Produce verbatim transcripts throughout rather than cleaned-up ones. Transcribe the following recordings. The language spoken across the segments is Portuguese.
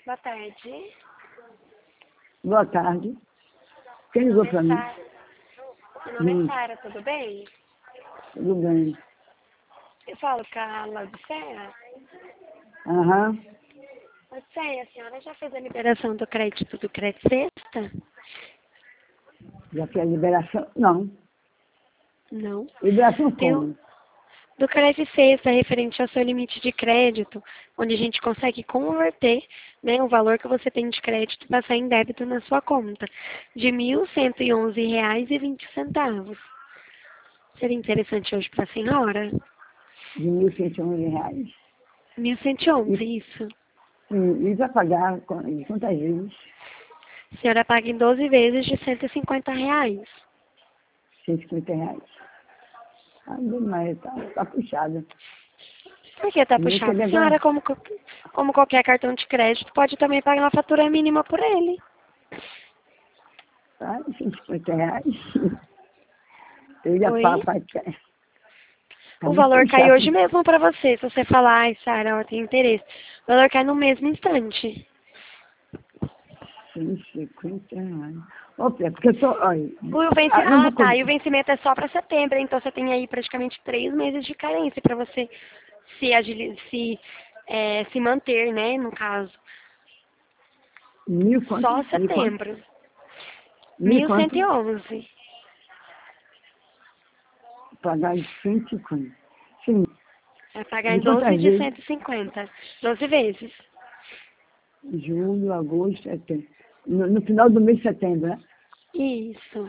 Boa tarde. Boa tarde. Quem Meu ligou nome para é mim? Sara. Meu nome Hum, é Sara, tudo bem? tudo bem. Eu falo com a Laudicea. Aham. Laudicea, a senhora já fez a liberação do crédito do crédito sexta? Já que a liberação... Não. Não. Liberação Tem o- como? do crédito sexta referente ao seu limite de crédito, onde a gente consegue converter, né, o valor que você tem de crédito e passar em débito na sua conta, de mil cento e onze reais e vinte centavos. Seria interessante hoje para a senhora? De mil cento e onze reais. Mil cento e E, onze, isso. e, e vai pagar com- de quantas vezes? A senhora paga em doze vezes de cento e cinquenta reais. cento e cinquenta reais. Ah, demais, tá, tá puxado. Por que tá Não puxado? queria A senhora, agora. como, co- como qualquer cartão de crédito, pode também pagar uma fatura mínima por ele. Tá, cento e cinquenta reais. Eu ia Oi? papai. Tá O muito valor cai puxado. hoje mesmo para você. Se você falar, ai, Sara, eu tenho interesse. O valor cai no mesmo instante. cento e cinquenta reais. Opa, porque eu tô... Olha, O venci... ah, eu não Ah, vou... tá. co- E o vencimento é só para setembro, então você tem aí praticamente três meses de carência para você se, agili... se, é, se manter, né, no caso. Mil quanto? Só Mil quanto? setembro. Mil Mil cento quanto? e onze. Pagar de cento e cinquenta. Sim. Vai pagar De em doze quantas de vezes? cento e cinquenta. doze vezes. Julho, agosto, setembro. No, no final do mês de setembro, né? Isso.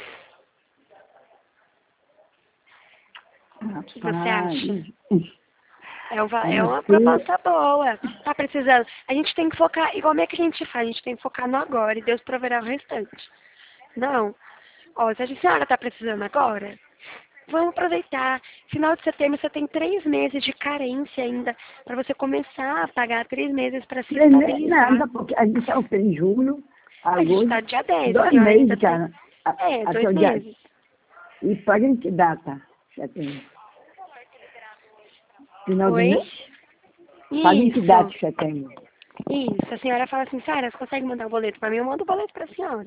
O que você Rapaz. acha? É, um va- A é não uma ser... proposta boa. Tá precisando. A gente tem que focar, igual é que a gente faz, a gente tem que focar no agora e Deus proverá o restante. Não. Ó, se a senhora tá precisando agora, vamos aproveitar. Final de setembro você tem três meses de carência ainda para você começar a pagar três meses para se Nada, estabilizar. porque a gente saiu em julho, A gente agosto, está dia dez, a dois senhora ainda meses, tem. cara. A- É, Até dois o dia... meses. E paga em que data? Setembro. Final do Oi? mês? Paga em que data Isso. de setembro? Isso. A senhora fala assim, Sara, você consegue mandar o boleto para mim? Eu mando o boleto para a senhora.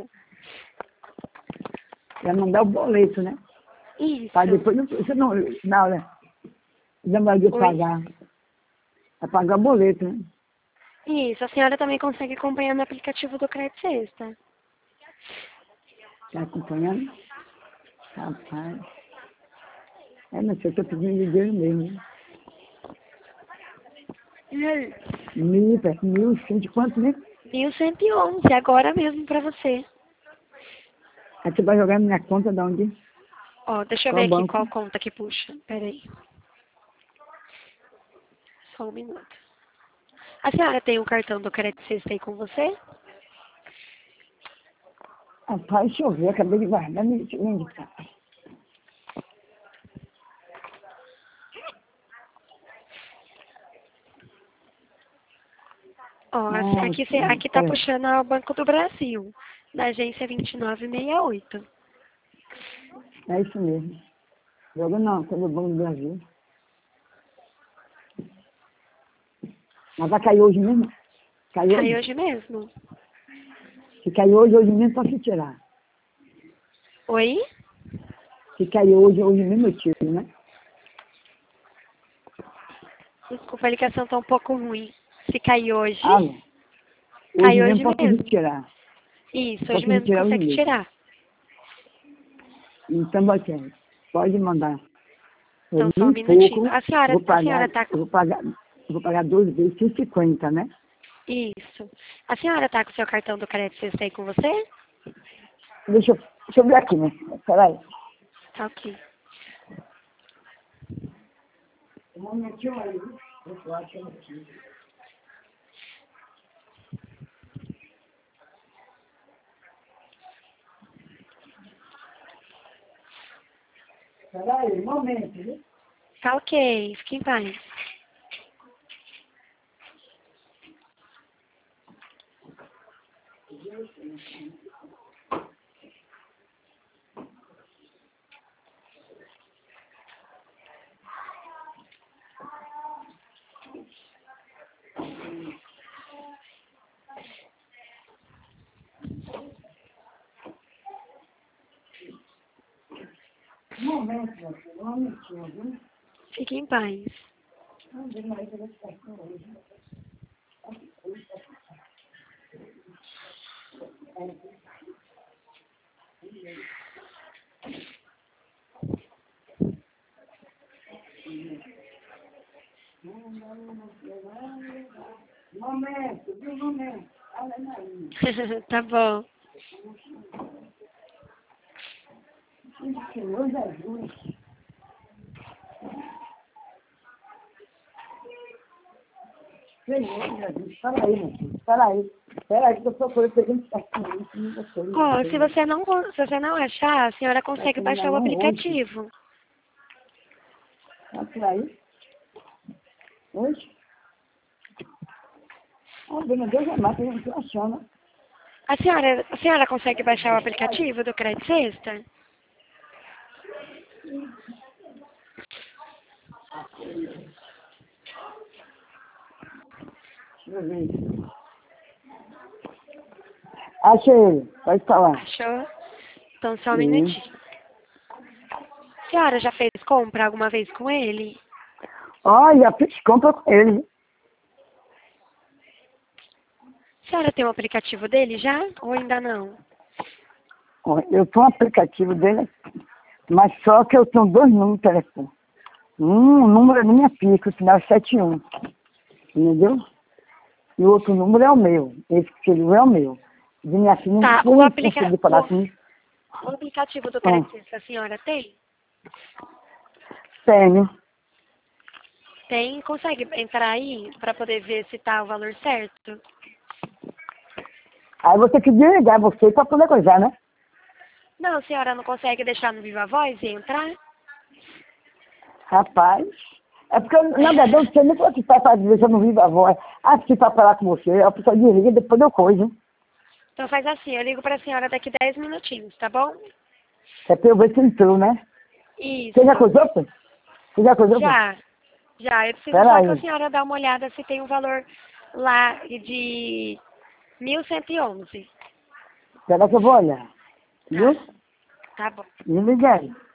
Vai mandar o boleto, né? Para Isso. depois... Não, você não... Na hora... Não vai de Oi? pagar. Vai pagar o boleto, né? Isso. A senhora também consegue acompanhar no aplicativo do Crédito Sexta. Tá acompanhando? Rapaz. É, mas eu tô pedindo dinheiro mesmo, né? E aí? Mil, é, mil, cento e quanto, né? mil cento e onze, agora mesmo para você. Aí você vai jogar na minha conta de onde? Ó, deixa eu ver Qual aqui banco? qual conta que puxa. Peraí. Só um minuto. A senhora tem o cartão do Crédito Sexta aí com você? Rapaz, deixa eu ver, acabei de guardar, me deixa eu indicar. Ó, Ah, aqui, cê- sim, aqui tá peraí. puxando o Banco do Brasil, da agência vinte e nove sessenta e oito. É isso mesmo. Joga não, pelo Banco do Brasil. Mas vai cair hoje mesmo? Cai Cai hoje? hoje mesmo. Se cair hoje, hoje mesmo, posso tirar. Oi? Se cair hoje, hoje mesmo eu tiro, né? Desculpa, a ligação tá um pouco ruim. Se cair hoje, Ah, não. Hoje cai mesmo hoje posso mesmo. retirar. Isso, hoje Posso mesmo retirar hoje consegue mesmo. tirar. Então, bacana. Pode mandar. É Então, só um mil e minutinho. pouco, A senhora, vou a pagar, senhora tá eu com... vou pagar, eu vou pagar doze vezes cento e cinquenta, né? Isso. A senhora tá com o seu cartão do Crédito Sexta aí com você? Deixa eu, deixa eu ver aqui, né? Peraí. Tá ok. Um momentinho aí, viu? Deixa eu achar aqui. Peraí, um momento, viu? Tá ok, fique em paz. momento, meu filho. Um momentinho, viu? Fique em paz. Não, Dona Maria vai ficar com hoje. Momento, viu? Momento. Olha aí. Tá bom. Senhor Jesus. Senhor Jesus. Espera aí, meu filho. Espera aí. Espera aí que eu procuro pegando isso. Ó, se você não, con- se você não achar, a senhora consegue Vai baixar o terminar não hoje. aplicativo. Espera aí. Hoje? Oh, meu Deus, é mais, a gente achando. A senhora, a senhora consegue baixar o aplicativo do Crédito Sexta? Deixa eu ver. Achei. Pode falar. Achou? Então só um Sim. minutinho. A senhora já fez compra alguma vez com ele? Olha, fiz compra com ele. A senhora tem o aplicativo dele já? Ou ainda não? Ó, eu tenho um aplicativo dele, mas só que eu tenho dois números de telefone. Um número é da minha filha, que o final é setenta e um. Entendeu? E o outro número é o meu. Esse que ele é o meu. De minha filha, Tá, eu o, não aplica... consegui falar o, comigo. o aplicativo do Ah, Crédito Sexta a senhora tem? tenho. Tem? Consegue entrar aí para poder ver se tá o valor certo? Aí você que desligar você para poder coisar, né? Não, a senhora não consegue deixar no Viva Voz e entrar? Rapaz, é porque, na verdade, você nem pode estar para dizer se eu não vivo a voz. Ah, se para falar com você, a pessoa desliga e depois eu coisa. Então faz assim, eu ligo para a senhora daqui dez minutinhos, tá bom? É para eu ver se entrou, né? Isso. Você já coisou, pô? Você já coisou, pô? Já. Já. Eu preciso Pera só que a aí. senhora dê uma olhada se tem um valor lá de mil cento e onze. Pera que eu vou olhar. Tá. Viu? Tá bom. Me liga aí.